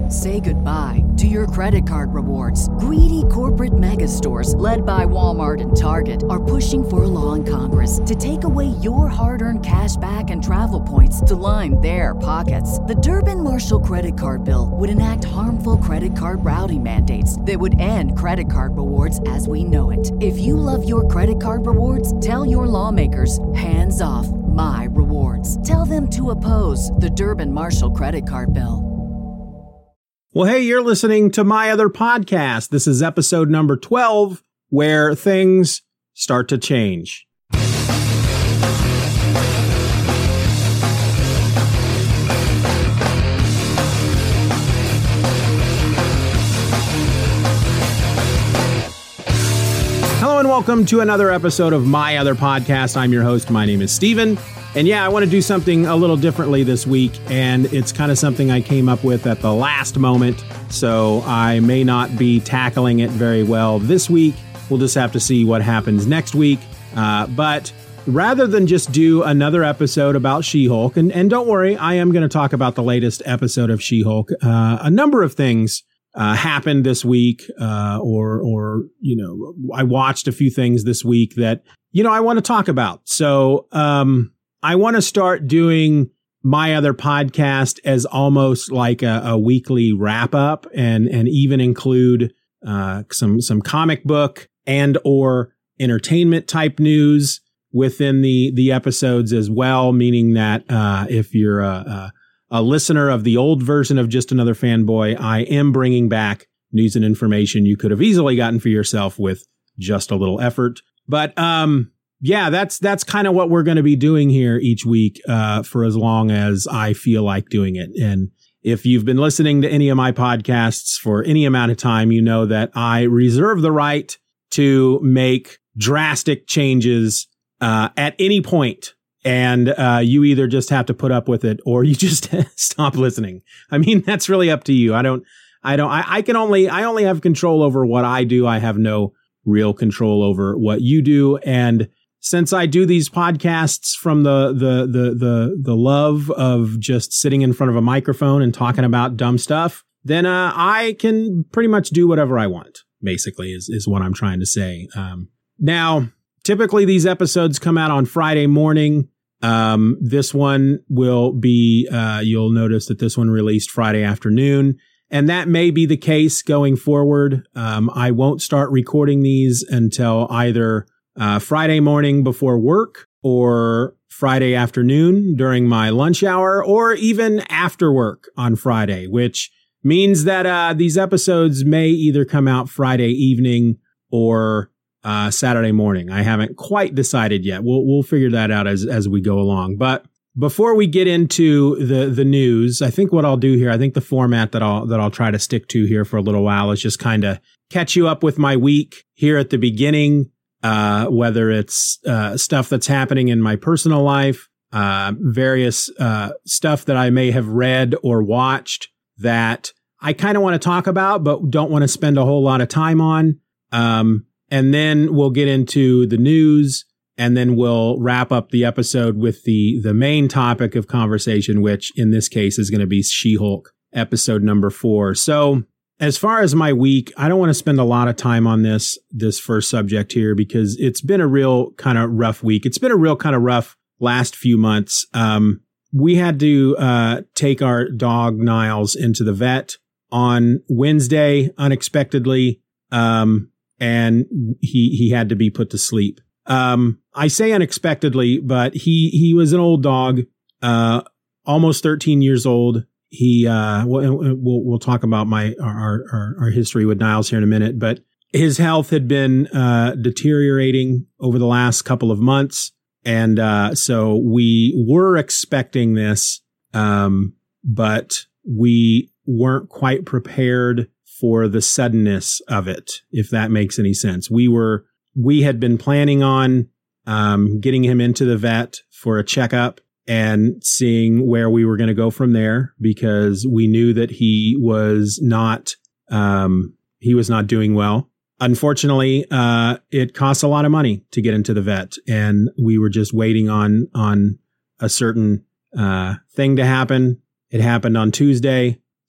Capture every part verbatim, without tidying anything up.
Say goodbye to your credit card rewards. Greedy corporate mega stores, led by Walmart and Target, are pushing for a law in Congress to take away your hard-earned cash back and travel points to line their pockets. The Durbin-Marshall credit card bill would enact harmful credit card routing mandates that would end credit card rewards as we know it. If you love your credit card rewards, tell your lawmakers, hands off my rewards. Tell them to oppose the Durbin-Marshall credit card bill. Well, hey, you're listening to my other podcast. This is episode number twelve, where things start to change. Hello and welcome to another episode of my other podcast. I'm your host. My name is Steven. And yeah, I want to do something a little differently this week, and it's kind of something I came up with at the last moment, so I may not be tackling it very well this week. We'll just have to see what happens next week. Uh, but rather than just do another episode about She-Hulk, and, and don't worry, I am going to talk about the latest episode of She-Hulk. Uh, a number of things uh, happened this week, uh, or, or, you know, I watched a few things this week that, you know, I want to talk about. So, um... I want to start doing my other podcast as almost like a, a weekly wrap up, and and even include uh, some some comic book and or entertainment type news within the the episodes as well. Meaning that uh, if you're a, a, a listener of the old version of Just Another Fanboy, I am bringing back news and information you could have easily gotten for yourself with just a little effort. But um. Yeah, that's that's kind of what we're going to be doing here each week uh, for as long as I feel like doing it. And if you've been listening to any of my podcasts for any amount of time, you know that I reserve the right to make drastic changes uh, at any point. And uh, you either just have to put up with it or you just stop listening. I mean, that's really up to you. I don't I don't I, I can only I only have control over what I do. I have no real control over what you do. And since I do these podcasts from the, the, the, the, the love of just sitting in front of a microphone and talking about dumb stuff, then, uh, I can pretty much do whatever I want, basically, is, is what I'm trying to say. Um, now, typically these episodes come out on Friday morning. Um, this one will be, uh, you'll notice that this one released Friday afternoon, and that may be the case going forward. Um, I won't start recording these until either Uh, Friday morning before work, or Friday afternoon during my lunch hour, or even after work on Friday, which means that uh, these episodes may either come out Friday evening or uh, Saturday morning. I haven't quite decided yet. We'll we'll figure that out as as we go along. But before we get into the the news, I think what I'll do here, I think the format that I'll that I'll try to stick to here for a little while is just kind of catch you up with my week here at the beginning. Uh, whether it's, uh, stuff that's happening in my personal life, uh, various, uh, stuff that I may have read or watched that I kind of want to talk about, but don't want to spend a whole lot of time on. Um, and then we'll get into the news, and then we'll wrap up the episode with the, the main topic of conversation, which in this case is going to be She-Hulk episode number four. So, as far as my week, I don't want to spend a lot of time on this, this first subject here, because it's been a real kind of rough week. It's been a real kind of rough last few months. Um, we had to, uh, take our dog Niles into the vet on Wednesday unexpectedly. Um, and he, he had to be put to sleep. Um, I say unexpectedly, but he, he was an old dog, uh, almost thirteen years old. He, uh, we'll, we'll, we'll talk about my, our, our, our history with Niles here in a minute, but his health had been, uh, deteriorating over the last couple of months. And, uh, so we were expecting this, um, but we weren't quite prepared for the suddenness of it, if that makes any sense. We were, we had been planning on, um, getting him into the vet for a checkup and seeing where we were going to go from there, because we knew that he was not, um, he was not doing well. Unfortunately, uh, it costs a lot of money to get into the vet, and we were just waiting on, on a certain, uh, thing to happen. It happened on Tuesday.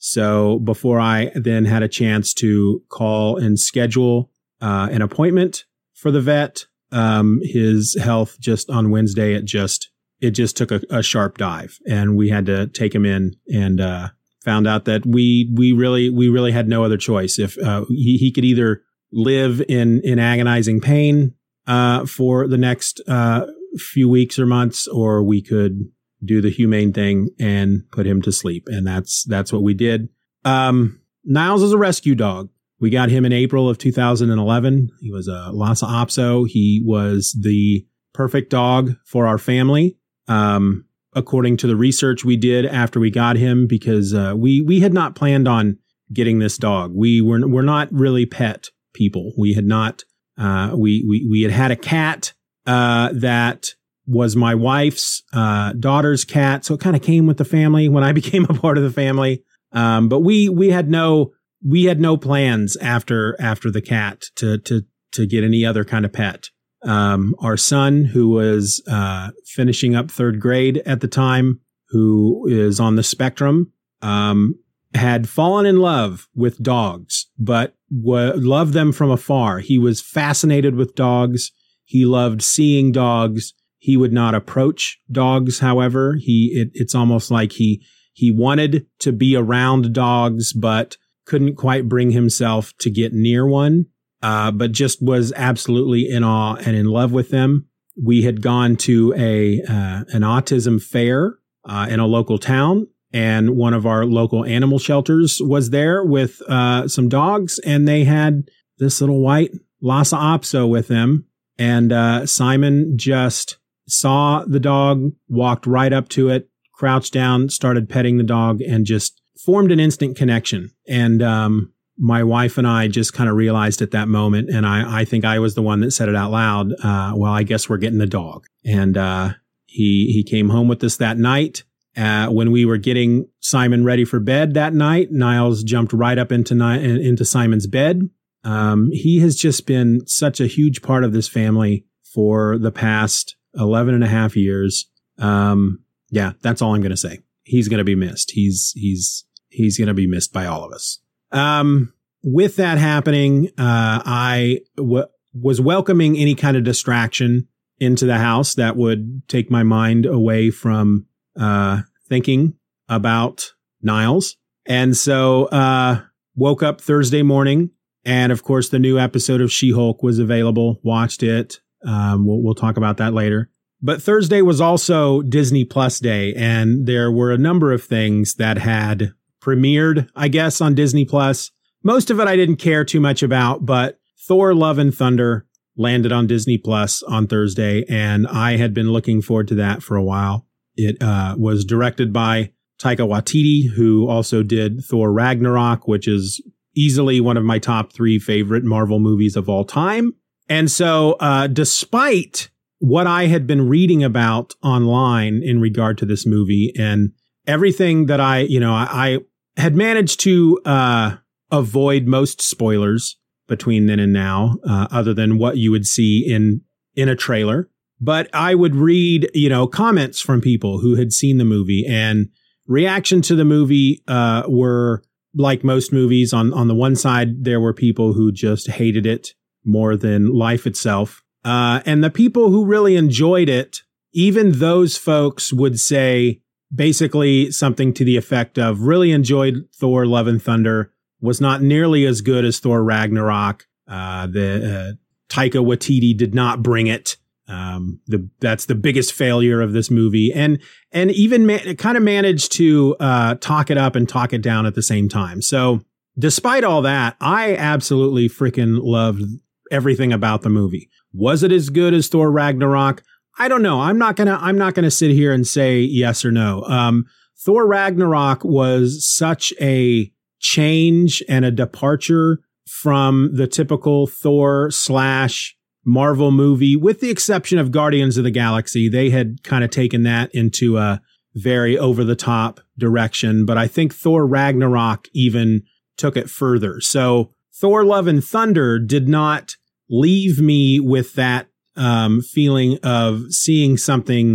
So before I then had a chance to call and schedule uh, an appointment for the vet, um, his health just on Wednesday, it just it just took a, a sharp dive, and we had to take him in and uh, found out that we we really we really had no other choice. If uh, he, he could either live in in agonizing pain uh, for the next uh, few weeks or months, or we could do the humane thing and put him to sleep. And that's, that's what we did. Um, Niles is a rescue dog. We got him in April of two thousand eleven. He was a Lhasa Apso. He was the perfect dog for our family. Um, according to the research we did after we got him, because, uh, we, we had not planned on getting this dog. We were, we're not really pet people. We had not, uh, we, we, we had had a cat, uh, that was my wife's uh, daughter's cat. So it kind of came with the family when I became a part of the family. Um, but we we had no we had no plans after after the cat to to to get any other kind of pet. Um, our son, who was uh, finishing up third grade at the time, who is on the spectrum, um, had fallen in love with dogs, but w- loved them from afar. He was fascinated with dogs. He loved seeing dogs. He would not approach dogs. However, he, it, it's almost like he, he wanted to be around dogs, but couldn't quite bring himself to get near one, uh, but just was absolutely in awe and in love with them. We had gone to a, uh, an autism fair, uh, in a local town, and one of our local animal shelters was there with, uh, some dogs, and they had this little white Lhasa Apso with them. And, uh, Simon just saw the dog, walked right up to it, crouched down, started petting the dog, and just formed an instant connection. And um, my wife and I just kind of realized at that moment, and I, I think I was the one that said it out loud, uh, well, I guess we're getting the dog. And uh, he he came home with us that night. Uh, when we were getting Simon ready for bed that night, Niles jumped right up into Ni- into Simon's bed. Um, he has just been such a huge part of this family for the past eleven and a half years. Um, yeah, that's all I'm going to say. He's going to be missed. He's, he's, he's going to be missed by all of us. Um, with that happening, uh, I w- was welcoming any kind of distraction into the house that would take my mind away from, uh, thinking about Niles. And so, uh, woke up Thursday morning, and of course the new episode of She-Hulk was available. Watched it. Um, we'll, we'll talk about that later. But Thursday was also Disney Plus Day, and there were a number of things that had premiered, I guess, on Disney Plus. Most of it I didn't care too much about, but Thor: Love and Thunder landed on Disney Plus on Thursday, and I had been looking forward to that for a while. It uh, was directed by Taika Waititi, who also did Thor: Ragnarok, which is easily one of my top three favorite Marvel movies of all time. And so, uh, despite what I had been reading about online in regard to this movie and everything that I, you know, I, I had managed to, uh, avoid most spoilers between then and now, uh, other than what you would see in, in a trailer. But I would read, you know, comments from people who had seen the movie, and reaction to the movie, uh, were like most movies. On, on the one side, there were people who just hated it more than life itself. Uh, and the people who really enjoyed it, even those folks would say basically something to the effect of really enjoyed Thor: Love and Thunder, was not nearly as good as Thor: Ragnarok. Uh, the, uh, Taika Waititi did not bring it. Um, the, that's the biggest failure of this movie. And, and even ma- kind of managed to, uh, talk it up and talk it down at the same time. So despite all that, I absolutely freaking loved everything about the movie. Was it as good as Thor: Ragnarok? I don't know. I'm not gonna, I'm not gonna sit here and say yes or no. Um, Thor: Ragnarok was such a change and a departure from the typical Thor slash Marvel movie, with the exception of Guardians of the Galaxy. They had kind of taken that into a very over the top direction, but I think Thor: Ragnarok even took it further. So Thor: Love and Thunder did not leave me with that um, feeling of seeing something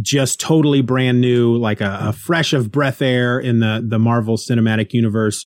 just totally brand new, like a, a fresh of breath air in the, the Marvel Cinematic Universe.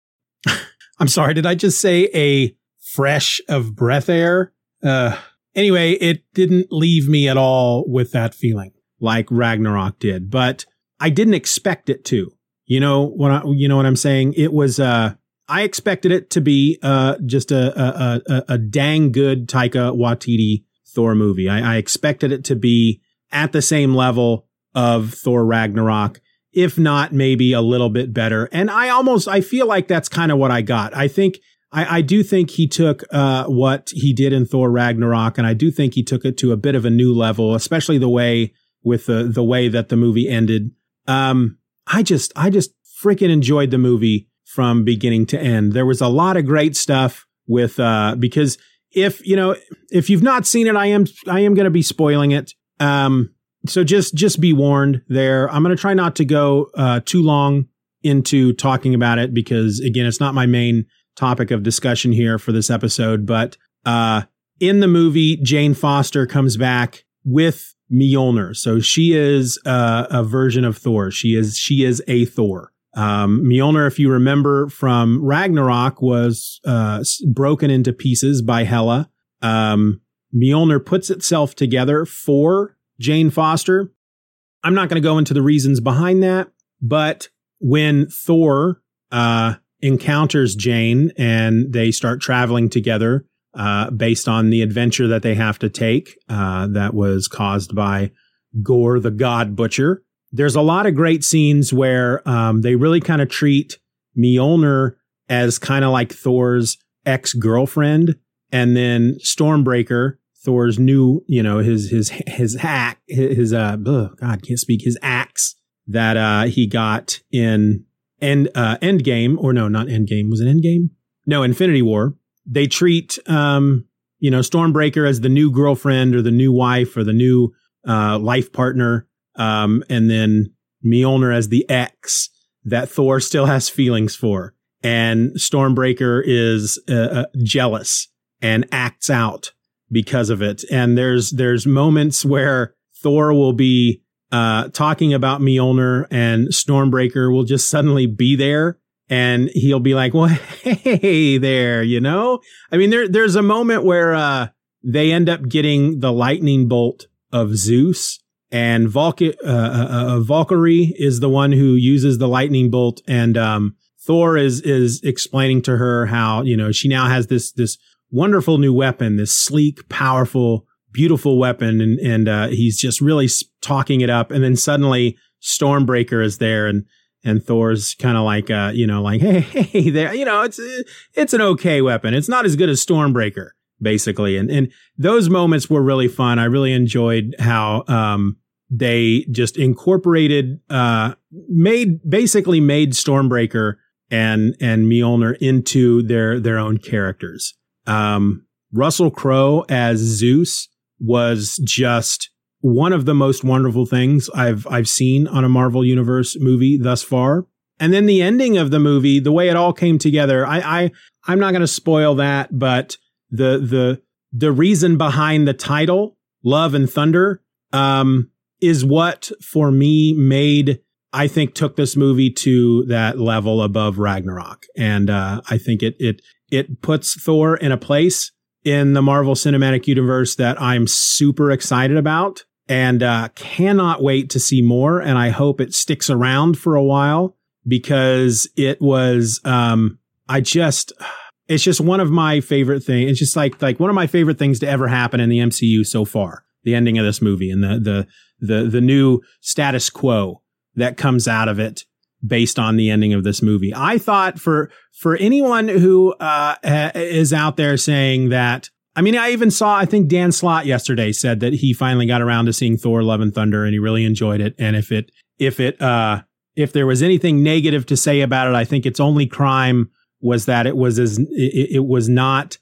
I'm sorry, did I just say a fresh of breath air? Uh, anyway, it didn't leave me at all with that feeling like Ragnarok did, but I didn't expect it to. You know what I, you know what I'm saying? It was, uh, I expected it to be, uh, just a, a, a, a dang good Taika Waititi Thor movie. I, I expected it to be at the same level of Thor Ragnarok, if not maybe a little bit better. And I almost, I feel like that's kind of what I got. I think, I, I do think he took, uh, what he did in Thor Ragnarok, and I do think he took it to a bit of a new level, especially the way, with the, the way that the movie ended. Um, I just, I just freaking enjoyed the movie from beginning to end. There was a lot of great stuff with, uh, because if, you know, if you've not seen it, I am, I am going to be spoiling it. Um, so just, just be warned there. I'm going to try not to go, uh, too long into talking about it because again, it's not my main topic of discussion here for this episode, but, uh, in the movie, Jane Foster comes back with Mjolnir. So she is, uh, a version of Thor. She is, she is a Thor. Um, Mjolnir, if you remember from Ragnarok, was, uh, broken into pieces by Hela. Um, Mjolnir puts itself together for Jane Foster. I'm not going to go into the reasons behind that, but when Thor uh, encounters Jane and they start traveling together uh, based on the adventure that they have to take uh, that was caused by Gorr the God Butcher, there's a lot of great scenes where um, they really kind of treat Mjolnir as kind of like Thor's ex-girlfriend, and then Stormbreaker, Thor's new, you know, his, his, his hack, his, uh, ugh, God, can't speak, his axe that, uh, he got in end, uh, Endgame, or no, not Endgame. Was it Endgame? No, Infinity War. They treat, um, you know, Stormbreaker as the new girlfriend or the new wife or the new, uh, life partner. Um, and then Mjolnir as the ex that Thor still has feelings for. And Stormbreaker is, uh, uh jealous and acts out because of it. And there's, there's moments where Thor will be, uh, talking about Mjolnir and Stormbreaker will just suddenly be there and he'll be like, well, hey there, you know, I mean, there, there's a moment where, uh, they end up getting the lightning bolt of Zeus, and Valky- uh, uh, uh, Valkyrie is the one who uses the lightning bolt. And, um, Thor is, is explaining to her how, you know, she now has this, this, wonderful new weapon, this sleek, powerful, beautiful weapon. And, and, uh, he's just really talking it up. And then suddenly Stormbreaker is there and, and Thor's kind of like, uh, you know, like, hey, hey there, you know, it's, it's an okay weapon. It's not as good as Stormbreaker, basically. And, and those moments were really fun. I really enjoyed how, um, they just incorporated, uh, made, basically made Stormbreaker and, and Mjolnir into their, their own characters. Um, Russell Crowe as Zeus was just one of the most wonderful things I've, I've seen on a Marvel Universe movie thus far. And then the ending of the movie, the way it all came together, I, I, I'm not going to spoil that, but the, the, the reason behind the title, Love and Thunder, um, is what for me made, I think took this movie to that level above Ragnarok. And, uh, I think it, it, It puts Thor in a place in the Marvel Cinematic Universe that I'm super excited about and uh, cannot wait to see more. And I hope it sticks around for a while because it was, um, I just, it's just one of my favorite things. It's just like, like one of my favorite things to ever happen in the M C U so far, the ending of this movie and the, the, the, the new status quo that comes out of it based on the ending of this movie. I thought for, for anyone who, uh, is out there saying that, I mean, I even saw, I think Dan Slott yesterday said that he finally got around to seeing Thor Love and Thunder and he really enjoyed it. And if it, if it, uh, if there was anything negative to say about it, I think its only crime was that it was as, it, it was not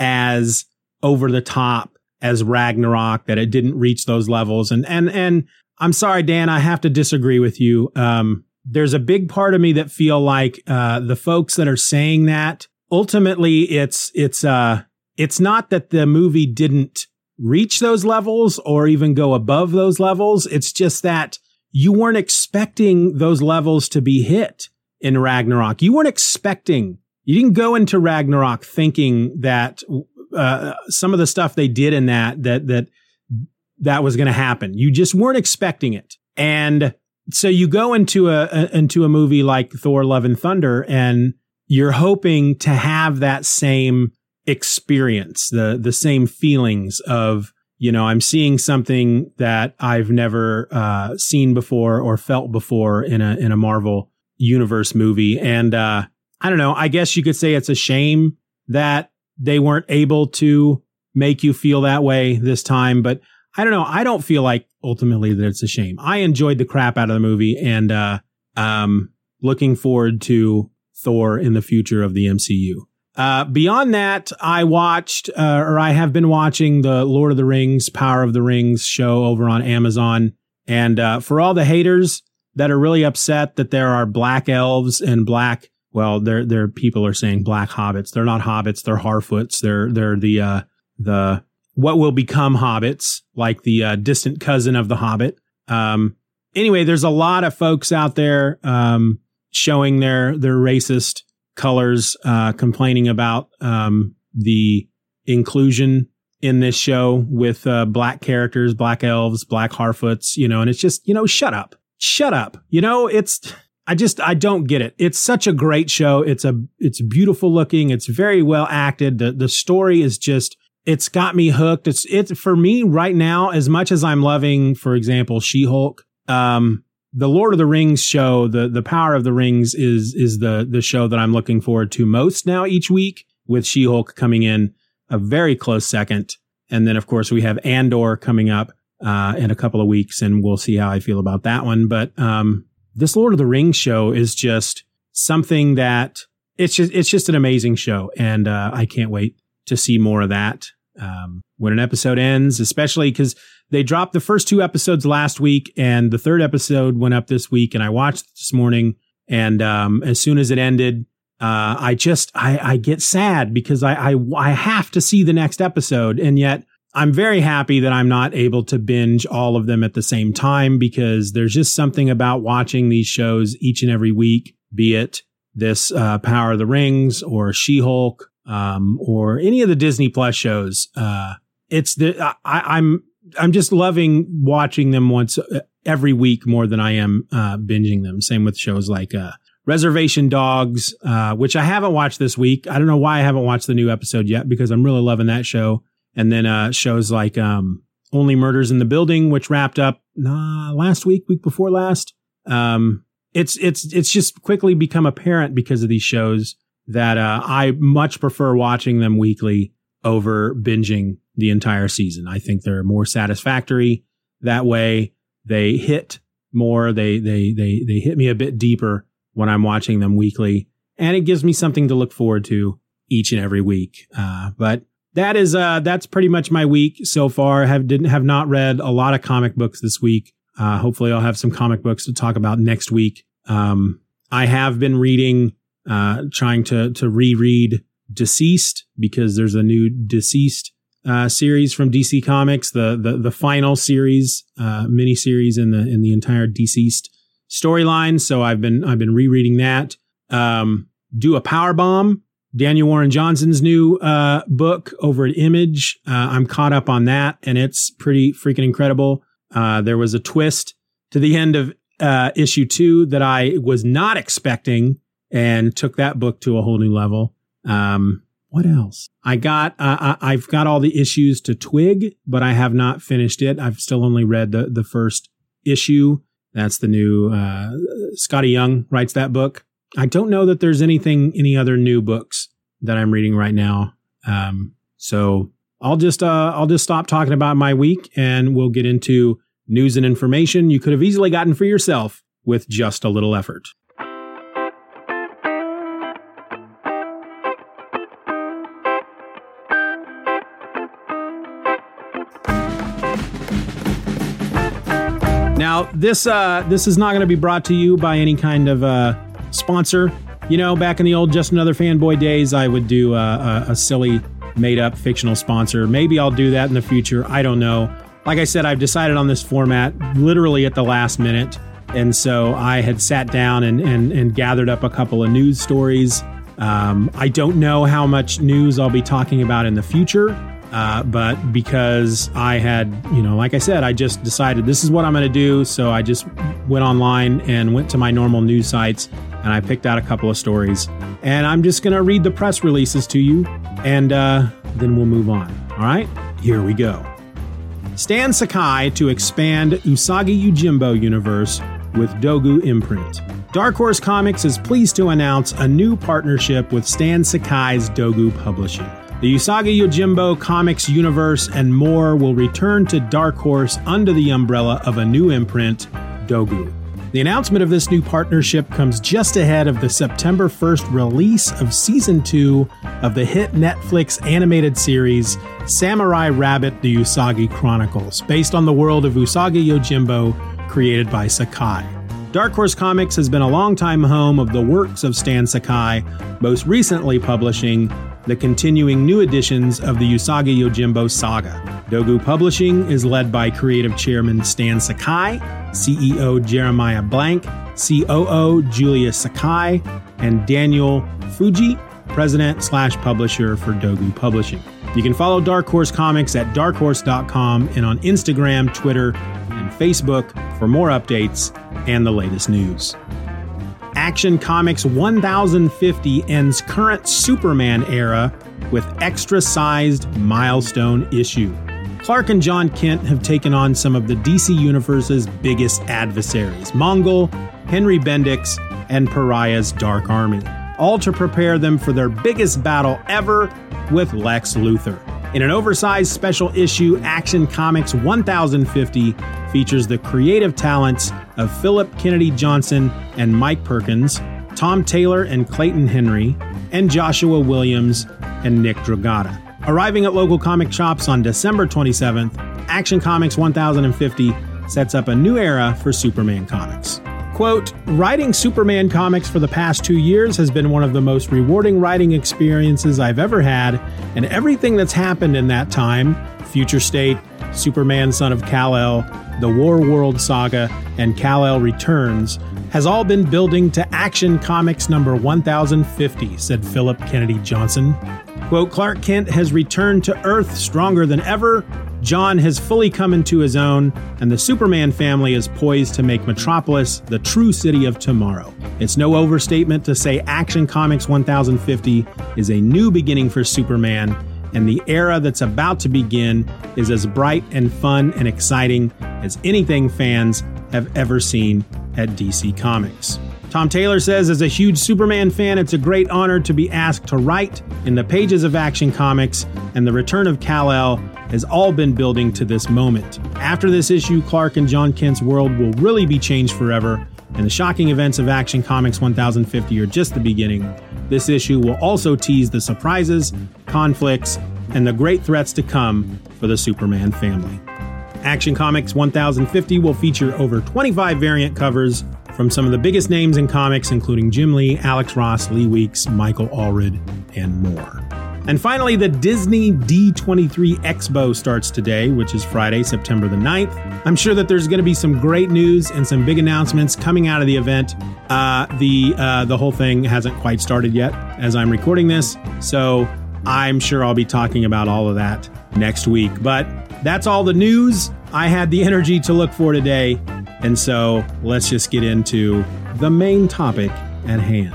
as over the top as Ragnarok, that it didn't reach those levels. And, and, and I'm sorry, Dan, I have to disagree with you. Um, There's a big part of me that feel like uh, the folks that are saying that ultimately it's it's uh it's not that the movie didn't reach those levels or even go above those levels. It's just that you weren't expecting those levels to be hit in Ragnarok. You weren't expecting, you didn't go into Ragnarok thinking that uh, some of the stuff they did in that, that, that, that was going to happen. You just weren't expecting it. And so you go into a, a into a movie like Thor: Love and Thunder, and you're hoping to have that same experience, the the same feelings of, you know, I'm seeing something that I've never uh, seen before or felt before in a in a Marvel Universe movie. And uh, I don't know, I guess you could say it's a shame that they weren't able to make you feel that way this time. But I don't know. I don't feel like ultimately that it's a shame. I enjoyed the crap out of the movie, and uh, um, looking forward to Thor in the future of the M C U. Uh, beyond that, I watched, uh, or I have been watching the Lord of the Rings, Power of the Rings show over on Amazon. And uh, for all the haters that are really upset that there are black elves and black, well, they're, they're people are saying black hobbits. They're not hobbits. They're Harfoots. They're, they're the, uh, the, what will become hobbits, like the uh, distant cousin of the Hobbit. Um, anyway, there's a lot of folks out there um, showing their their racist colors, uh, complaining about um, the inclusion in this show with uh, black characters, black elves, black Harfoots, you know, and it's just, you know, shut up, shut up. You know, it's, I just, I don't get it. It's such a great show. It's a, it's beautiful looking. It's very well acted. The the story is just, it's got me hooked. It's, it's for me right now, as much as I'm loving, for example, She-Hulk, um, the Lord of the Rings show, the, the Power of the Rings is, is the, the show that I'm looking forward to most now each week, with She-Hulk coming in a very close second. And then of course we have Andor coming up, uh, in a couple of weeks, and we'll see how I feel about that one. But, um, this Lord of the Rings show is just something that it's just, it's just an amazing show. And, uh, I can't wait to see more of that um, when an episode ends, especially because they dropped the first two episodes last week, and the third episode went up this week, and I watched it this morning. And um, as soon as it ended, uh, I just I, I get sad because I, I I have to see the next episode, and yet I'm very happy that I'm not able to binge all of them at the same time, because there's just something about watching these shows each and every week, be it this uh, Power of the Rings or She-Hulk, um, or any of the Disney Plus shows. Uh, it's the, I, I'm, I'm just loving watching them once every week more than I am, uh, binging them. Same with shows like, uh, Reservation Dogs, uh, which I haven't watched this week. I don't know why I haven't watched the new episode yet, because I'm really loving that show. And then, uh, shows like, um, Only Murders in the Building, which wrapped up, nah, last week, week before last. Um, it's, it's, it's just quickly become apparent because of these shows that uh, I much prefer watching them weekly over binging the entire season. I think they're more satisfactory that way. They hit more. They they they they hit me a bit deeper when I'm watching them weekly, and it gives me something to look forward to each and every week. Uh, but that is uh, that's pretty much my week so far. Have didn't have not read a lot of comic books this week. Uh, hopefully, I'll have some comic books to talk about next week. Um, I have been reading. Uh, trying to, to reread Deceased, because there's a new Deceased, uh, series from D C Comics, the, the, the final series, uh, mini series in the, in the entire Deceased storyline. So I've been, I've been rereading that. Um, Do a Power Bomb, Daniel Warren Johnson's new, uh, book over at Image. Uh, I'm caught up on that, and it's pretty freaking incredible. Uh, there was a twist to the end of, uh, issue two that I was not expecting, and took that book to a whole new level. Um, what else? I got, uh, I, I've got all the issues to Twig, but I have not finished it. I've still only read the, the first issue. That's the new, uh, Scotty Young writes that book. I don't know that there's anything, any other new books that I'm reading right now. Um, so I'll just, uh, I'll just stop talking about my week, and we'll get into news and information you could have easily gotten for yourself with just a little effort. Now, this uh, this is not going to be brought to you by any kind of uh, sponsor. You know, back in the old Just Another Fanboy days, I would do uh, a, a silly, made-up fictional sponsor. Maybe I'll do that in the future. I don't know. like I said, I've decided on this format literally at the last minute. And so I had sat down and, and, and gathered up a couple of news stories. Um, I don't know how much news I'll be talking about in the future, uh, but because I had, you know, like I said, I just decided this is what I'm going to do. So I just went online and went to my normal news sites and I picked out a couple of stories. And I'm just going to read the press releases to you and uh, then we'll move on. All right, here we go. Stan Sakai to expand Usagi Yojimbo universe with Dogu imprint. Dark Horse Comics is pleased to announce a new partnership with Stan Sakai's Dogu Publishing. The Usagi Yojimbo comics universe and more will return to Dark Horse under the umbrella of a new imprint, Dogu. The announcement of this new partnership comes just ahead of the September first release of Season two of the hit Netflix animated series Samurai Rabbit: The Usagi Chronicles, based on the world of Usagi Yojimbo created by Sakai. Dark Horse Comics has been a longtime home of the works of Stan Sakai, most recently publishing the continuing new editions of the Usagi Yojimbo saga. Dogu Publishing is led by creative chairman Stan Sakai, C E O Jeremiah Blank, C O O Julius Sakai, and Daniel Fuji, president slash publisher for Dogu Publishing. You can follow Dark Horse Comics at dark horse dot com and on Instagram, Twitter, and Facebook for more updates and the latest news. Action Comics one thousand fifty ends current Superman era with extra-sized milestone issue. Clark and John Kent have taken on some of the D C Universe's biggest adversaries, Mongul, Henry Bendix, and Pariah's Dark Army, all to prepare them for their biggest battle ever with Lex Luthor. In an oversized special issue, Action Comics one thousand fifty features the creative talents of Philip Kennedy Johnson and Mike Perkins, Tom Taylor and Clayton Henry, and Joshua Williams and Nick Dragata. Arriving at local comic shops on December twenty-seventh, Action Comics one thousand fifty sets up a new era for Superman comics. Quote, writing Superman comics for the past two years has been one of the most rewarding writing experiences I've ever had, and everything that's happened in that time, Future State, Superman Son of Kal-El, the War World Saga, and Kal-El Returns, has all been building to Action Comics number one thousand fifty, said Philip Kennedy Johnson. Quote, Clark Kent has returned to Earth stronger than ever, John has fully come into his own, and the Superman family is poised to make Metropolis the true city of tomorrow. It's no overstatement to say Action Comics one thousand fifty is a new beginning for Superman, and the era that's about to begin is as bright and fun and exciting as anything fans have ever seen at D C Comics. Tom Taylor says, as a huge Superman fan, it's a great honor to be asked to write in the pages of Action Comics, and the return of Kal-El has all been building to this moment. After this issue, Clark and John Kent's world will really be changed forever, and the shocking events of Action Comics one thousand fifty are just the beginning. This issue will also tease the surprises, conflicts, and the great threats to come for the Superman family. Action Comics one thousand fifty will feature over twenty-five variant covers from some of the biggest names in comics, including Jim Lee, Alex Ross, Lee Weeks, Michael Allred, and more. And finally, the Disney D twenty-three Expo starts today, which is Friday, September the ninth. I'm sure that there's going to be some great news and some big announcements coming out of the event. Uh, the uh, the whole thing hasn't quite started yet as I'm recording this, so I'm sure I'll be talking about all of that next week. But that's all the news I had the energy to look for today. And so let's just get into the main topic at hand.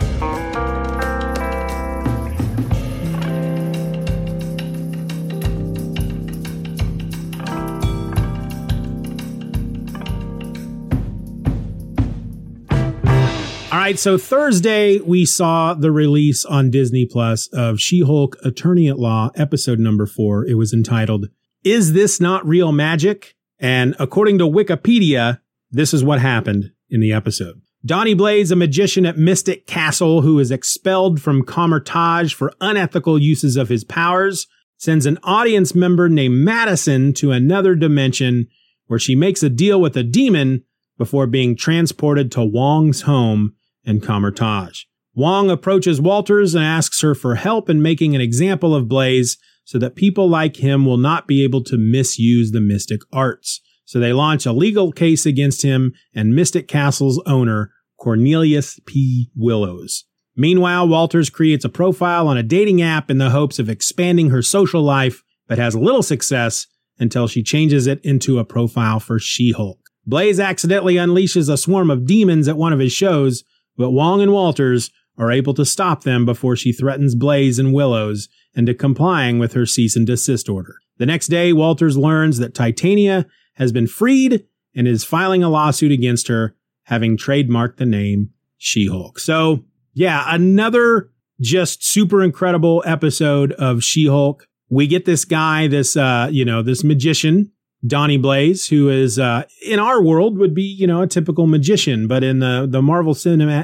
All right, so Thursday we saw the release on Disney Plus of She-Hulk Attorney at Law, episode number four. It was entitled, Is This Not Real Magic? And according to Wikipedia, this is what happened in the episode. Donnie Blaze, a magician at Mystic Castle who is expelled from Kamar-Taj for unethical uses of his powers, sends an audience member named Madison to another dimension where she makes a deal with a demon before being transported to Wong's home in Kamar-Taj. Wong approaches Walters and asks her for help in making an example of Blaze so that people like him will not be able to misuse the mystic arts. So they launch a legal case against him and Mystic Castle's owner, Cornelius P. Willows. Meanwhile, Walters creates a profile on a dating app in the hopes of expanding her social life, but has little success until she changes it into a profile for She-Hulk. Blaze accidentally unleashes a swarm of demons at one of his shows, but Wong and Walters are able to stop them before she threatens Blaze and Willows into complying with her cease and desist order. The next day, Walters learns that Titania has been freed and is filing a lawsuit against her, having trademarked the name She-Hulk. So, yeah, another just super incredible episode of She-Hulk. We get this guy, this, uh, you know, this magician, Donnie Blaze, who is, uh, in our world would be, you know, a typical magician, but in the, the Marvel cinema,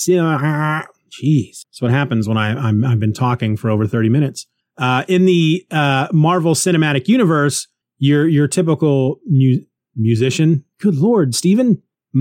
cinema jeez, that's what happens when I, I'm, I've been talking for over thirty minutes. Uh, in the, uh, Marvel Cinematic Universe, your, your typical mu- musician, good Lord, Stephen,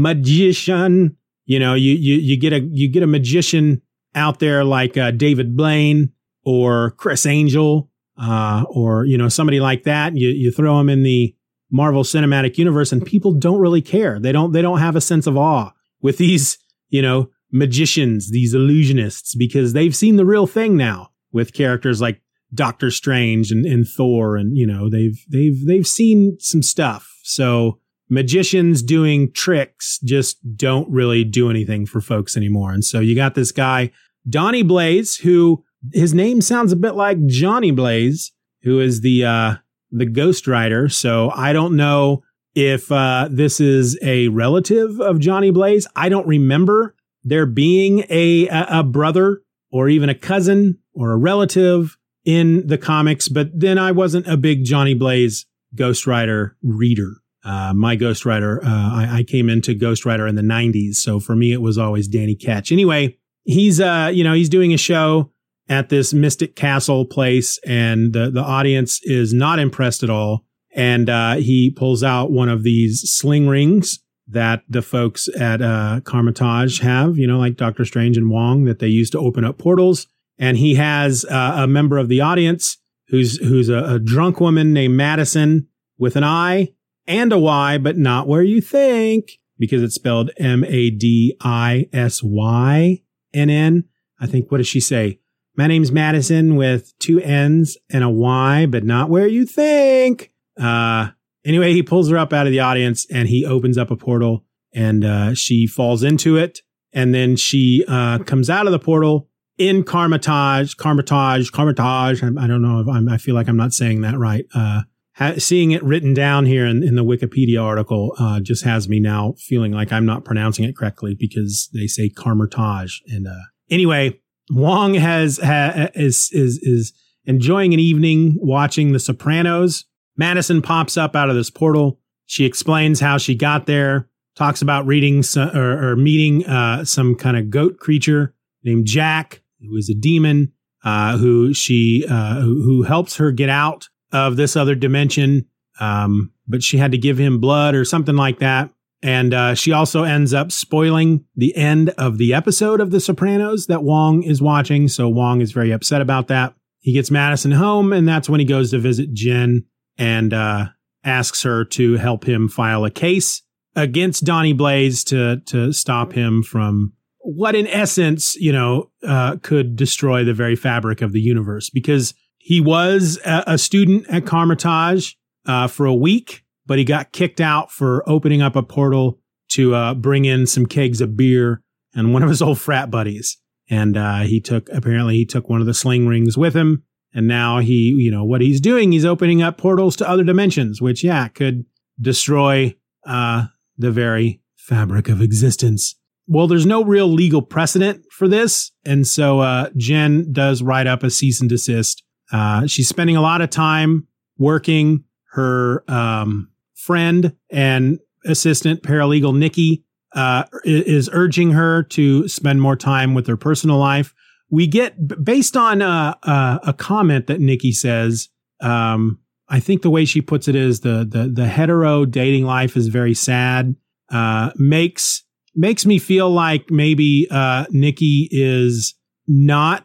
magician, you know, you, you, you get a, you get a magician out there like, uh, David Blaine or Chris Angel, uh, or, you know, somebody like that. You, you throw them in the Marvel Cinematic Universe and people don't really care. They don't, they don't have a sense of awe with these, you know, magicians, these illusionists, because they've seen the real thing now with characters like Doctor Strange and, and Thor. And, you know, they've, they've, they've seen some stuff. So magicians doing tricks just don't really do anything for folks anymore. And so you got this guy, Donnie Blaze, who his name sounds a bit like Johnny Blaze, who is the, uh, the Ghost Rider. So I don't know if, uh, this is a relative of Johnny Blaze. I don't remember there being a, a, a brother or even a cousin or a relative in the comics, but then I wasn't a big Johnny Blaze Ghost Rider reader. Uh, my Ghost Rider, uh, I, I came into Ghost Rider in the nineties. So for me, it was always Danny Ketch. Anyway, he's, uh, you know, he's doing a show at this Mystic Castle place, and the, the audience is not impressed at all. And, uh, he pulls out one of these sling rings that the folks at, uh, Carmitage have, you know, like Doctor Strange and Wong, that they use to open up portals. And he has, uh, a member of the audience who's, who's a, a drunk woman named Madison with an I and a Y, but not where you think, because it's spelled M A D I S Y N N. I think, what does she say? My name's Madison with two N's and a Y, but not where you think. Uh, anyway, he pulls her up out of the audience and he opens up a portal, and, uh, she falls into it. And then she, uh, comes out of the portal in Carmitage, Carmitage, Carmitage. I, I don't know if I'm, I feel like I'm not saying that right. Uh, ha- seeing it written down here in, in the Wikipedia article, uh, just has me now feeling like I'm not pronouncing it correctly because they say Carmitage. And, uh, anyway, Wong has, ha, is, is, is enjoying an evening watching The Sopranos. Madison pops up out of this portal. She explains how she got there, talks about reading some, or, or meeting, uh, some kind of goat creature named Jack, who is a demon, uh, who she, uh, who, who helps her get out of this other dimension. Um, but she had to give him blood or something like that. And, uh, she also ends up spoiling the end of the episode of The Sopranos that Wong is watching. So Wong is very upset about that. He gets Madison home, and that's when he goes to visit Jen and, uh, asks her to help him file a case against Donnie Blaze to, to stop him from what in essence, you know, uh, could destroy the very fabric of the universe, because he was a, a student at Carmitage, uh, for a week, but he got kicked out for opening up a portal to, uh, bring in some kegs of beer and one of his old frat buddies. And, uh, he took, apparently he took one of the sling rings with him. And now he, you know, what he's doing, he's opening up portals to other dimensions, which, yeah, could destroy, uh, the very fabric of existence. Well, there's no real legal precedent for this. And so, uh, Jen does write up a cease and desist. Uh, she's spending a lot of time working. Her, um, friend and assistant paralegal, Nikki, uh, is urging her to spend more time with her personal life. We get, based on, uh, uh, a comment that Nikki says, um, I think the way she puts it is the, the, the hetero dating life is very sad, uh, makes, makes me feel like maybe, uh, Nikki is not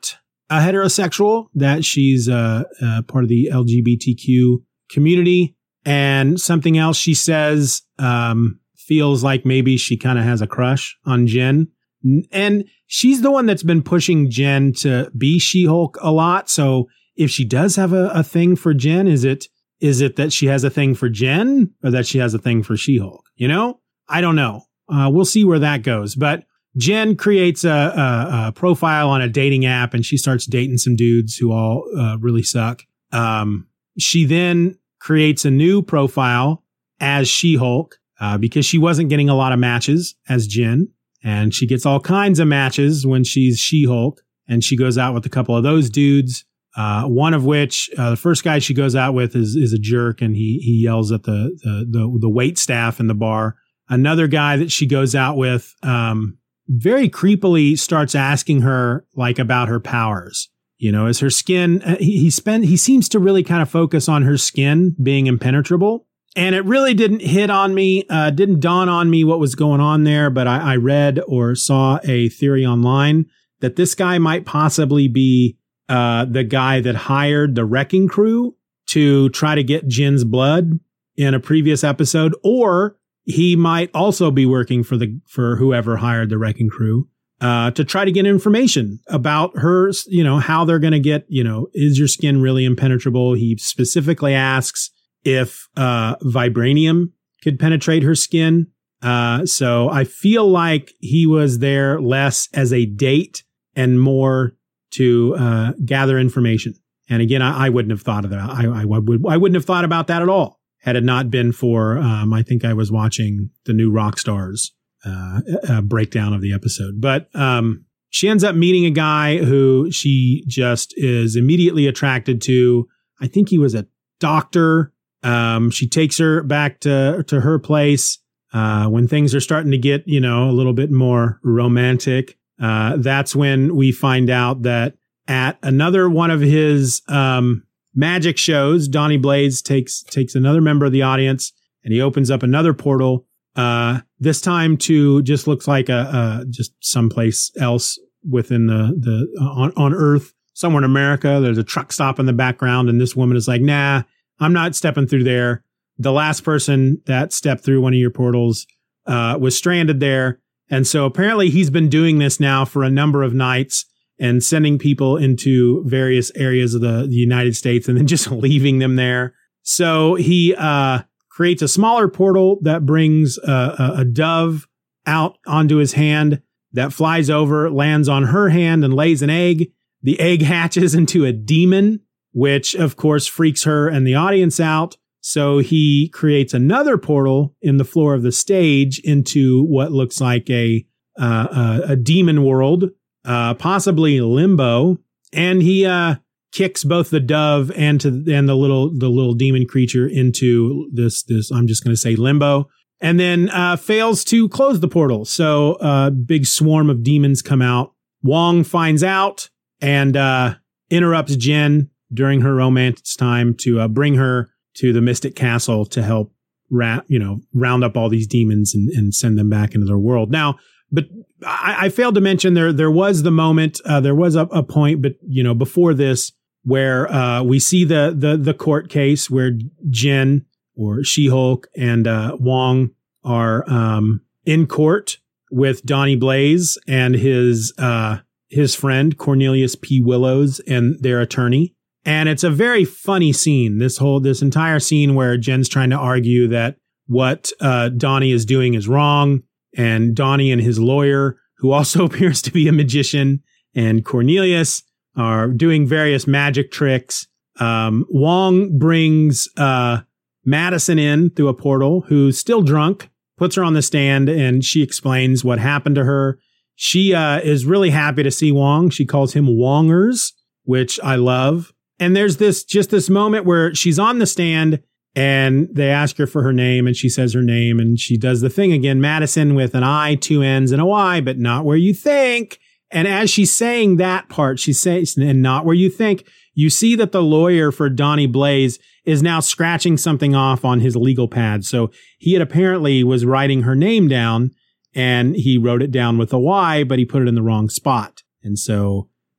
a heterosexual, that she's uh, uh, part of the L G B T Q community. And something else she says um, feels like maybe she kind of has a crush on Jen. And she's the one that's been pushing Jen to be She-Hulk a lot. So if she does have a, a thing for Jen, is it is it that she has a thing for Jen or that she has a thing for She-Hulk? You know, I don't know. Uh, we'll see where that goes. But Jen creates a, a, a profile on a dating app and she starts dating some dudes who all uh, really suck. Um, she then creates a new profile as She-Hulk uh, because she wasn't getting a lot of matches as Jen. And she gets all kinds of matches when she's She-Hulk. And she goes out with a couple of those dudes. Uh, one of which, uh, the first guy she goes out with is is a jerk, and he he yells at the the the, the wait staff in the bar. Another guy that she goes out with, um, very creepily starts asking her like about her powers. You know, is her skin? Uh, he he spend he seems to really kind of focus on her skin being impenetrable, and it really didn't hit on me, uh, didn't dawn on me what was going on there. But I, I read or saw a theory online that this guy might possibly be Uh, the guy that hired the Wrecking Crew to try to get Jen's blood in a previous episode, or he might also be working for the for whoever hired the Wrecking Crew uh, to try to get information about her, you know, how they're going to get, you know, is your skin really impenetrable? He specifically asks if uh, vibranium could penetrate her skin. Uh, so I feel like he was there less as a date and more to uh, gather information. And again, I, I wouldn't have thought of that. I, I, would, I wouldn't have thought about that at all had it not been for, um, I think I was watching the new Rockstars uh, uh, breakdown of the episode. But um, she ends up meeting a guy who she just is immediately attracted to. I think he was a doctor. Um, she takes her back to, to her place uh, when things are starting to get, you know, a little bit more romantic. Uh, that's when we find out that at another one of his um, magic shows, Donnie Blaze takes takes another member of the audience and he opens up another portal. Uh, this time to just looks like a, a just someplace else within the the uh, on on Earth, somewhere in America. There's a truck stop in the background, and this woman is like, "Nah, I'm not stepping through there." The last person that stepped through one of your portals uh, was stranded there. And so apparently he's been doing this now for a number of nights and sending people into various areas of the, the United States and then just leaving them there. So he uh, creates a smaller portal that brings a, a, a dove out onto his hand that flies over, lands on her hand and lays an egg. The egg hatches into a demon, which of course freaks her and the audience out. So he creates another portal in the floor of the stage into what looks like a uh, a, a demon world, uh, possibly limbo, and he uh, kicks both the dove and to and the little the little demon creature into this this I'm just going to say limbo, and then uh, fails to close the portal. So a uh, big swarm of demons come out. Wong finds out and uh, interrupts Jen during her romance time to uh, bring her to the Mystic Castle to help ra- you know, round up all these demons and, and send them back into their world. Now, but I, I failed to mention there, there was the moment, uh, there was a, a point, but you know, before this where, uh, we see the, the, the court case where Jen or She-Hulk and, uh, Wong are, um, in court with Donnie Blaze and his, uh, his friend Cornelius P. Willows and their attorney. And it's a very funny scene, this whole, this entire scene where Jen's trying to argue that what uh, Donnie is doing is wrong. And Donnie and his lawyer, who also appears to be a magician, and Cornelius are doing various magic tricks. Um, Wong brings uh, Madison in through a portal, who's still drunk, puts her on the stand, and she explains what happened to her. She uh, is really happy to see Wong. She calls him Wongers, which I love. And there's this, just this moment where she's on the stand and they ask her for her name and she says her name and she does the thing again, Madison with an I, two N's and a Y, but not where you think. And as she's saying that part, she says, and not where you think, you see that the lawyer for Donnie Blaze is now scratching something off on his legal pad. So he had apparently was writing her name down and he wrote it down with a Y, but he put it in the wrong spot. And so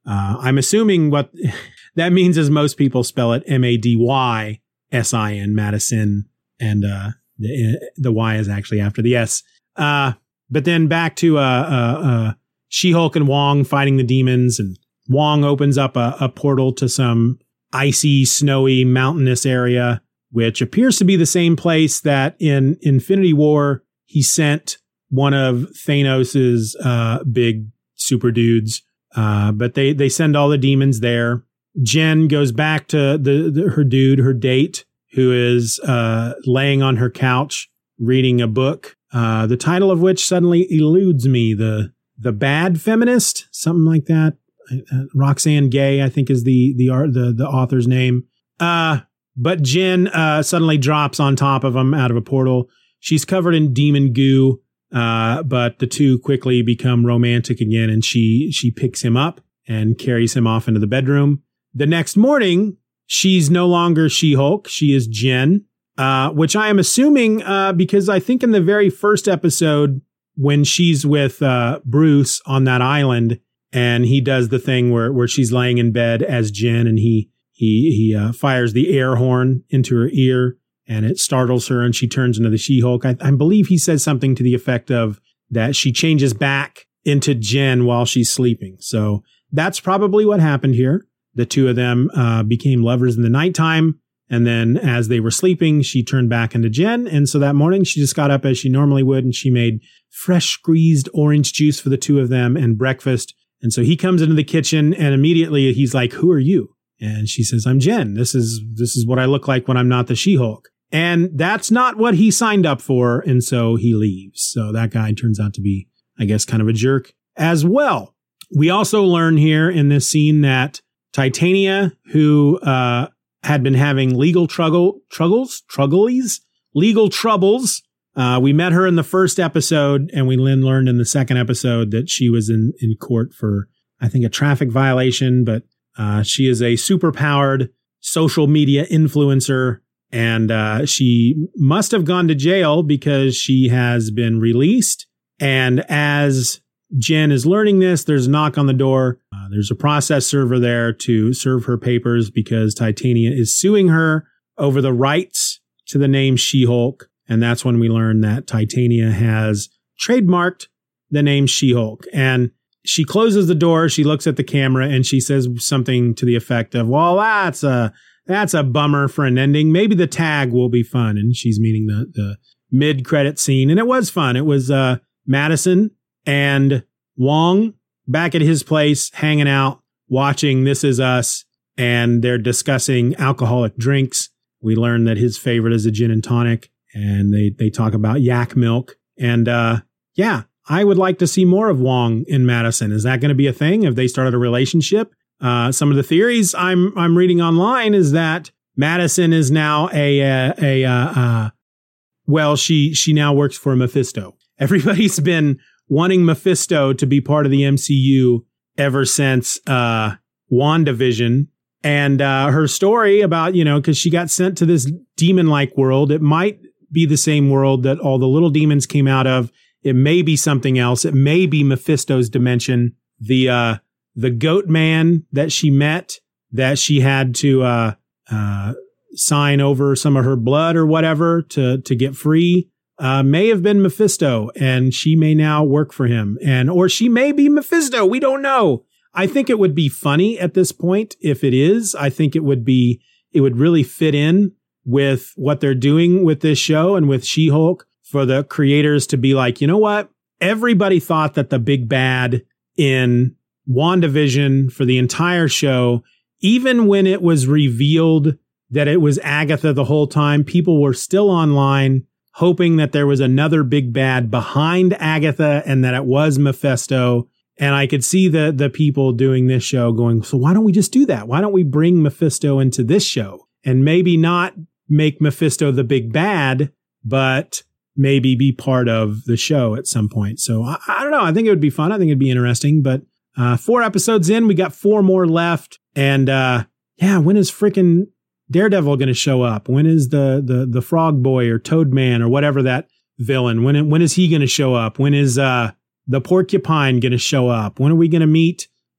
Uh, I'm assuming what that means is most people spell it M A D Y S I N, Madison, and uh, the, the Y is actually after the S. Uh, but then back to uh, uh, uh, She-Hulk and Wong fighting the demons, and Wong opens up a, a portal to some icy, snowy, mountainous area, which appears to be the same place that in Infinity War he sent one of Thanos's uh, big super dudes. Uh, but they, they send all the demons there. Jen goes back to the, the her dude, her date, who is uh, laying on her couch reading a book, uh, the title of which suddenly eludes me. The the Bad Feminist, something like that. Uh, Roxane Gay, I think, is the the art the the author's name. Uh, but Jen uh, suddenly drops on top of him out of a portal. She's covered in demon goo. Uh, but the two quickly become romantic again, and she she picks him up and carries him off into the bedroom. The next morning, she's no longer She-Hulk. She is Jen, uh, which I am assuming uh, because I think in the very first episode, when she's with uh, Bruce on that island, and he does the thing where where she's laying in bed as Jen, and he he he uh, fires the air horn into her ear. And it startles her, and she turns into the She-Hulk. I, I believe he says something to the effect of that she changes back into Jen while she's sleeping. So that's probably what happened here. The two of them uh, became lovers in the nighttime. And then as they were sleeping, she turned back into Jen. And so that morning, she just got up as she normally would, and she made fresh squeezed orange juice for the two of them and breakfast. And so he comes into the kitchen, and immediately he's like, "Who are you?" And she says, "I'm Jen. This is this is what I look like when I'm not the She-Hulk." And that's not what he signed up for. And so he leaves. So that guy turns out to be, I guess, kind of a jerk as well. We also learn here in this scene that Titania, who uh, had been having legal trouble, troubles, trouglies, legal troubles. Uh, we met her in the first episode, and we then learned in the second episode that she was in, in court for, I think, a traffic violation. But uh, she is a superpowered social media influencer. And uh, she must have gone to jail because she has been released. And as Jen is learning this, there's a knock on the door. Uh, there's a process server there to serve her papers because Titania is suing her over the rights to the name She-Hulk. And that's when we learn that Titania has trademarked the name She-Hulk. And she closes the door. She looks at the camera and she says something to the effect of, "Well, that's a... That's a bummer for an ending. Maybe the tag will be fun." And she's meaning the, the mid-credit scene. And it was fun. It was uh, Madison and Wong back at his place, hanging out, watching This Is Us. And they're discussing alcoholic drinks. We learn that his favorite is a gin and tonic. And they, they talk about yak milk. And uh, yeah, I would like to see more of Wong and Madison. Is that going to be a thing? Have they started a relationship? Uh, some of the theories I'm I'm reading online is that Madison is now a a, a uh, uh, well she she now works for Mephisto. Everybody's been wanting Mephisto to be part of the M C U ever since uh, WandaVision, and uh, her story about, you know, because she got sent to this demon-like world. It might be the same world that all the little demons came out of. It may be something else. It may be Mephisto's dimension. The uh, The goat man that she met, that she had to uh, uh, sign over some of her blood or whatever to to get free, uh, may have been Mephisto, and she may now work for him, and or she may be Mephisto. We don't know. I think it would be funny at this point if it is. I think it would be it would really fit in with what they're doing with this show and with She-Hulk, for the creators to be like, you know what? Everybody thought that the big bad in WandaVision for the entire show, even when it was revealed that it was Agatha the whole time, people were still online hoping that there was another big bad behind Agatha and that it was Mephisto. And I could see the the people doing this show going, so why don't we just do that? Why don't we bring Mephisto into this show and maybe not make Mephisto the big bad, but maybe be part of the show at some point. So I, I don't know. I think it would be fun. I think it'd be interesting, but Uh, four episodes in, we got four more left. And uh, yeah, when is freaking Daredevil going to show up? When is the, the, the Frog Boy or Toad Man or whatever that villain, when, when is he going to show up? When is uh, the Porcupine going to show up? When are we going to meet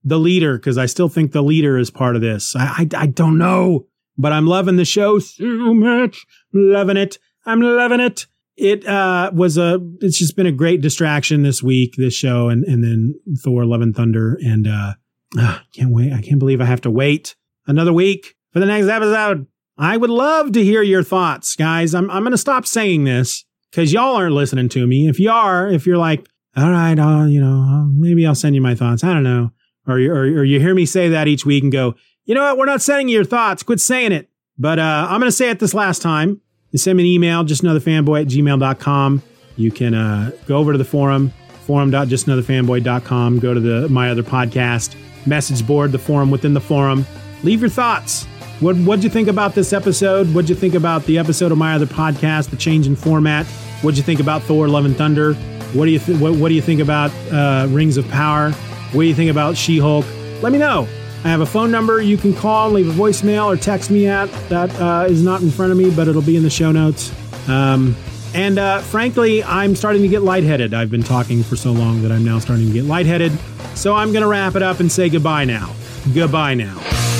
the leader, because I still think the leader is part of this. I, I, I don't know, but I'm loving the show so much. Loving it. I'm loving it. It uh, was a, it's just been a great distraction this week, this show, and, and then Thor, Love and Thunder. And uh, uh, can't wait. I can't believe I have to wait another week for the next episode. I would love to hear your thoughts, guys. I'm, I'm going to stop saying this because y'all aren't listening to me. If you are, if you're like, all right, uh, you know, maybe I'll send you my thoughts. I don't know. Or, or, or you hear me say that each week and go, you know what? We're not sending you your thoughts. Quit saying it. But uh, I'm going to say it this last time. You send me an email, justanotherfanboy at gmail dot com. You can uh, go over to the forum, forum dot just another fanboy dot com. Go to the My Other Podcast message board, the forum within the forum. Leave your thoughts. What what'd you think about this episode? What'd you think about the episode of My Other Podcast, the change in format? What'd you think about Thor, Love and Thunder? What do you th- what, what do you think about uh, Rings of Power? What do you think about She-Hulk? Let me know. I have a phone number you can call, leave a voicemail, or text me at. That uh, is not in front of me, but it'll be in the show notes. Um, and uh, frankly, I'm starting to get lightheaded. I've been talking for so long that I'm now starting to get lightheaded. So I'm going to wrap it up and say goodbye now. Goodbye now.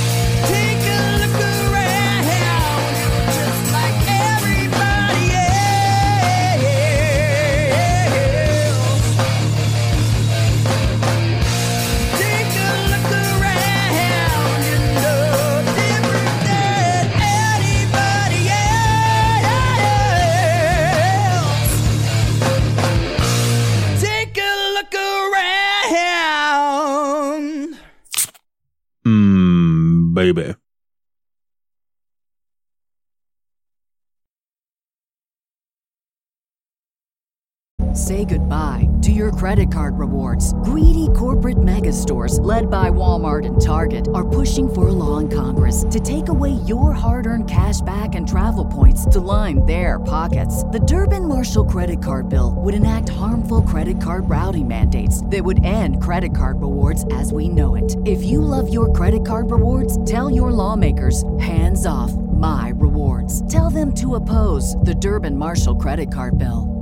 Baby. Say goodbye to your credit card rewards. Greedy corporate mega stores, led by Walmart and Target, are pushing for a law in Congress to take away your hard-earned cash back and travel points to line their pockets. The Durbin-Marshall credit card bill would enact harmful credit card routing mandates that would end credit card rewards as we know it. If you love your credit card rewards, tell your lawmakers, hands off my rewards. Tell them to oppose the Durbin-Marshall credit card bill.